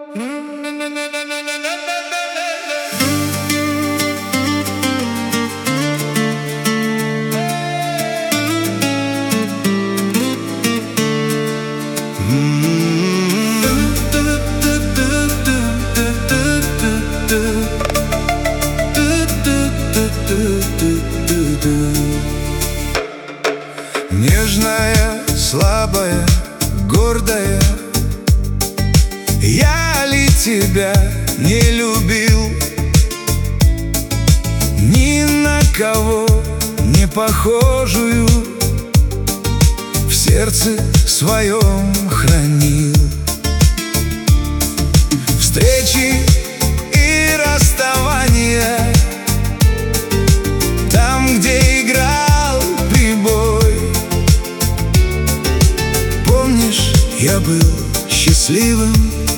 Нежная, слабая, гордая, я ли тебя не любил? Ни на кого не похожую в сердце своем хранил. Встречи и расставания, там, где играл прибой. Помнишь, я был счастливым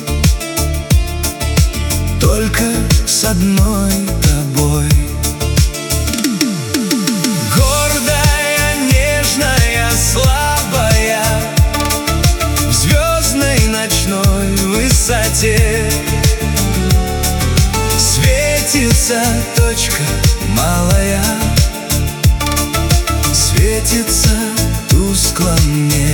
только с одной тобой. Гордая, нежная, слабая, в звездной ночной высоте светится точка малая, светится тускло мне.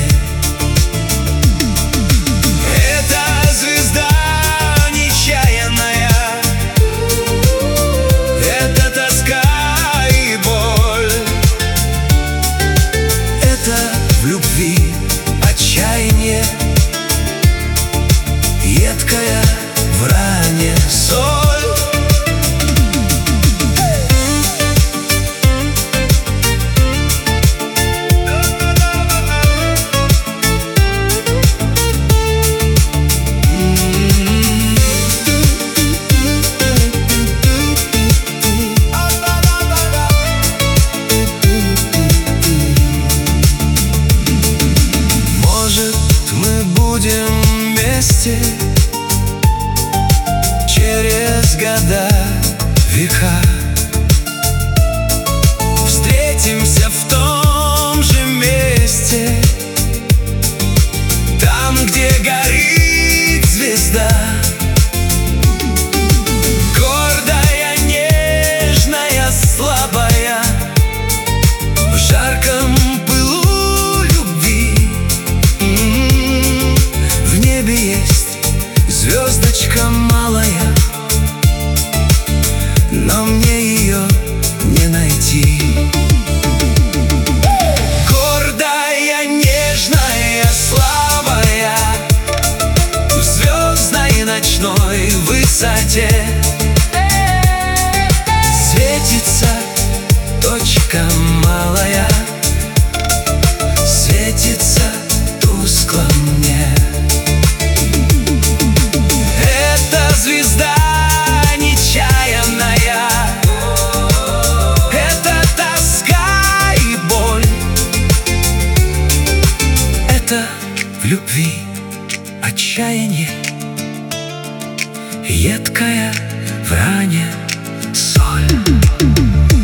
Это звезда нечаянная, это тоска и боль, это в любви отчаяние, едкая в ране соль. Вместе через года, века, встретимся в том же месте, там, где горит звезда. Гордая, нежная, слабая, в жарком пылу любви. В небе есть звездочка малая, но мне ее не найти. Гордая, нежная, слабая, в звездной ночной высоте светится точка малая, светится тускло мне. Это звезда нечаянная, это тоска и боль, это в любви отчаяние, едкая в ране соль.